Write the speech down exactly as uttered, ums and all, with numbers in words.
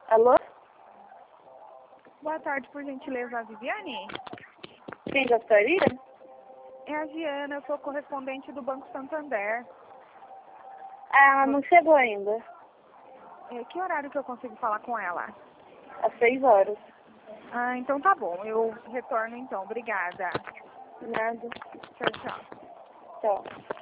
Alô? Boa tarde, por gentileza, a Viviane? Quem gostaria? É a Giana, eu sou correspondente do Banco Santander. Ah, ela não chegou ainda. É, que horário que eu consigo falar com ela? Às seis horas. Ah, então tá bom, eu retorno então. Obrigada. Nada. Tchau, tchau. Tchau.